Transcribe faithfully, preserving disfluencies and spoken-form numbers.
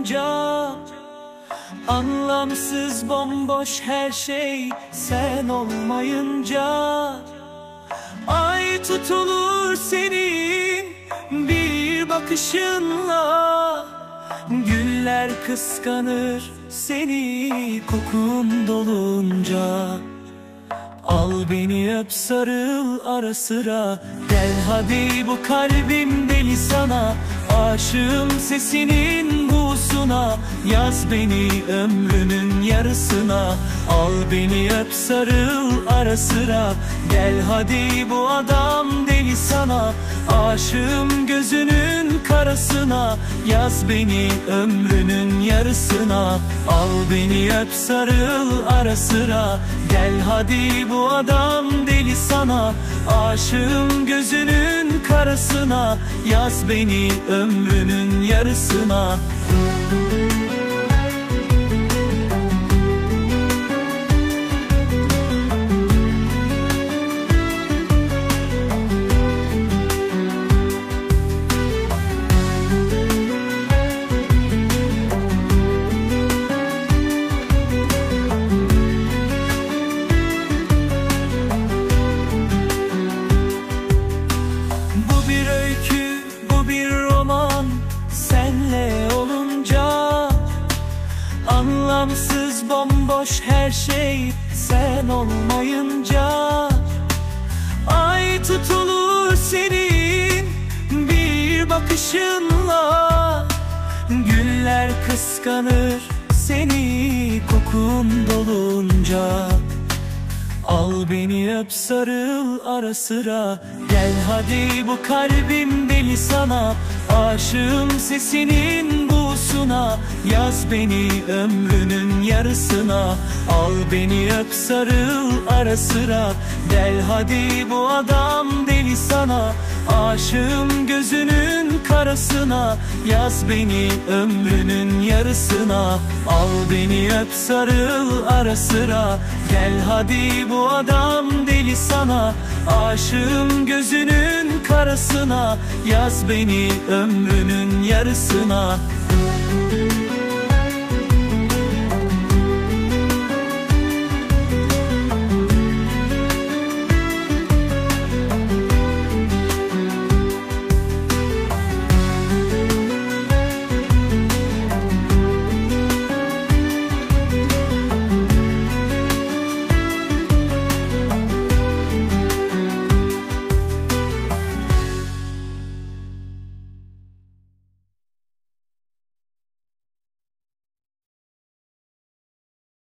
olunca, anlamsız bomboş her şey sen olmayınca. Ay tutulur senin bir bakışınla, güller kıskanır seni kokun dolunca. Al beni öp sarıl ara sıra, gel hadi bu kalbim deli sana. Aşığım sesinin buğusuna, yaz beni ömrümün yarısına. Al beni öp sarıl ara sıra, gel hadi bu adam deli sana. Aşığım gözünün karasına, yaz beni ömrünün yarısına. Al beni öp sarıl ara sıra, gel hadi bu adam deli sana. Aşığım gözünün karasına, yaz beni ömrünün yarısına. Bu bir öykü, bu bir roman, senle olunca. Anlamsız bomboş her şey sen olmayınca. Ay tutulur senin bir bakışınla, güller kıskanır seni kokun dolunca. Al beni öp sarıl ara sıra, gel hadi bu kalbim deli sana. Aşığım sesinin buğusuna, yaz beni ömrünün yarısına. Al beni öp sarıl ara sıra, gel hadi bu adam deli sana. Aşığım gözünün karasına, yaz beni ömrünün yarısına. Al beni öp sarıl ara sıra, gel hadi bu adam deli sana. Aşığım gözünün karasına, yaz beni ömrünün yarısına.